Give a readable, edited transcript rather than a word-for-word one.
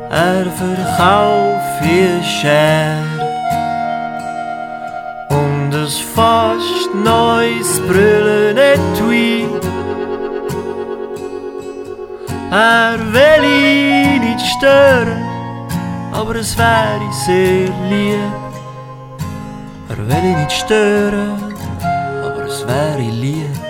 er verkauft ihr Schär und es fast neues Brüllen etui. Er will ihn nicht stören, aber es wäre sehr lieb. Er will ihn nicht stören, aber es wäre lieb.